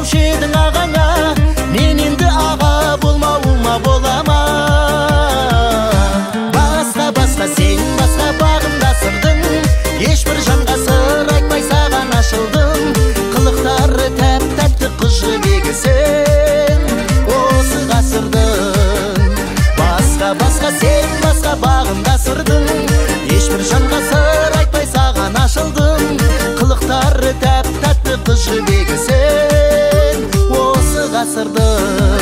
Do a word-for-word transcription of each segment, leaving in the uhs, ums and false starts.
деуші едің ағаңа, мен енді аға болмауыма болама. Басқа басқа сен басқа бағымда сырдың, ешбір жанға сыр айтпай саған ашылдым. Қылықтары тәп-тәтті қыз жібегісің осы ғасырдың. Басқа басқа сен басқа бағымда сырдың, ешбір жанға сыр айтпай саған ашылдым. Қылықтары тәп-тәтті қыз жібегісің осы ғасырдың.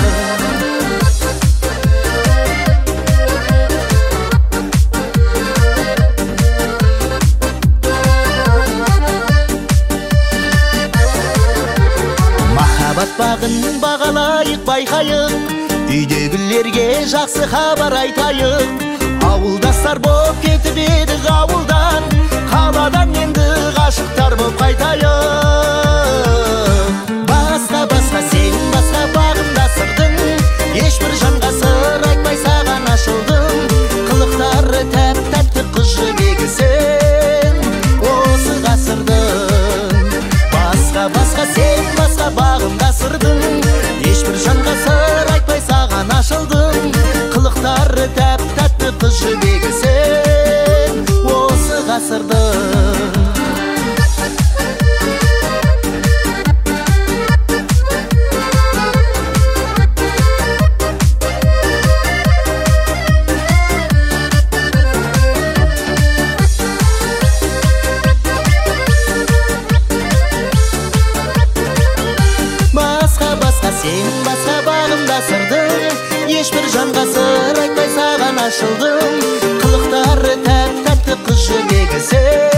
Махаббат бағын бағалайық, байқайық, үйдегілерге жақсы хабар айтайық. Ауылдастар боп кетіп едік ауылдан, қаладан енді ғашықтар боп қайтайық. Басқа басқа сен басқа бағымда сырдың, ешбір жанға сыр айтпай саған ашылдым. Қылықтары тәп-тәтті қыз жібегісің осы ғасырдың. Басқа басқа сен басқа бағымда сырдың, ешбір жанға сыр айтпай саған ашылдым. Қылықтары тәп-тәтті қыз жібегісің осы ғасырдың. Басқа басқа сен басқа бағымда сырдың, ешбір жанға сыр айтпай саған ашылдым. Қылықтары тәп-тәтті қыз жібегісің